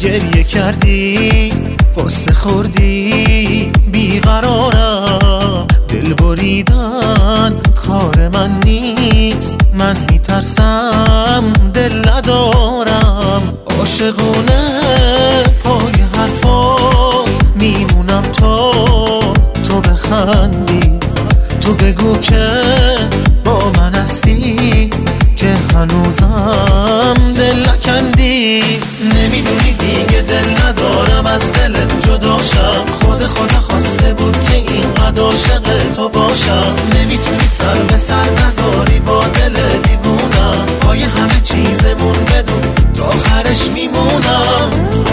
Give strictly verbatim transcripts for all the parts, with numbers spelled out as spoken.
گریه کردی قصه خوردی بیقرارم، دل بریدن کار من نیست، من میترسم دل ندارم. عاشقونه پای حرفات میمونم تا تو بخندی، تو بگو که با من هستی که هنوزم دل نکندی. نمیدونی دیگه دل ندارم از دلت جداشم، خود خدا خواسته بود که اینقدر عاشق تو باشم. نمیتونی سر به سر نذاری با دل دیوونم، پای همه چیزمون بدون تا آخرش میمونم.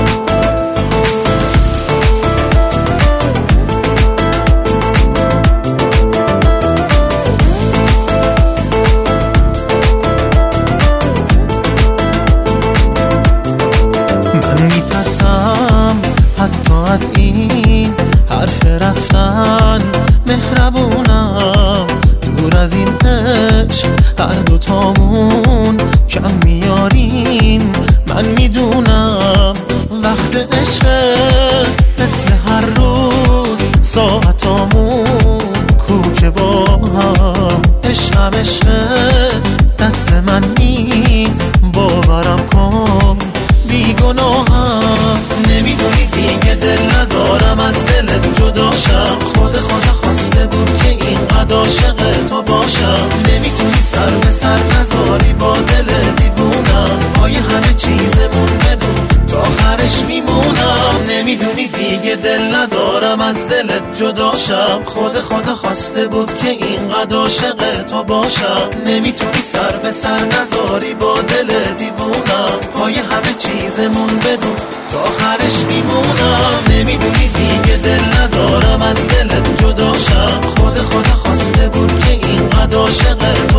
حتی از این حرف رفتن مهربونم، دور از این عشق هر دوتامون کم میاریم. من میدونم وقت عشق مثل هر روز ساعتامون کوکه با هم. عشقم عشقت دست من نیست، باورم کن بیگناهم. نمیدونی دیگه دل ندارم از دلت جداشم، خود خدا خواسته بود که اینقدر عاشق تو باشم. نمیتونی سر به سر نذاری با دل دیوونم، پای همه چیزمون بدون تا آخرش میمونم. نمیدونی دیگه دل ندارم از دلت جداشم، خود خدا خواسته بود که اینقدر عاشق تو باشم. نمیتونی سر به سر نذاری با دل دیوونم، پای همه چیزمون بدون تا آخرش میمونم. نمیدونی دیگه دل ندارم از دلت جداشم، خود خدا خواسته بود که اینقدر عاشق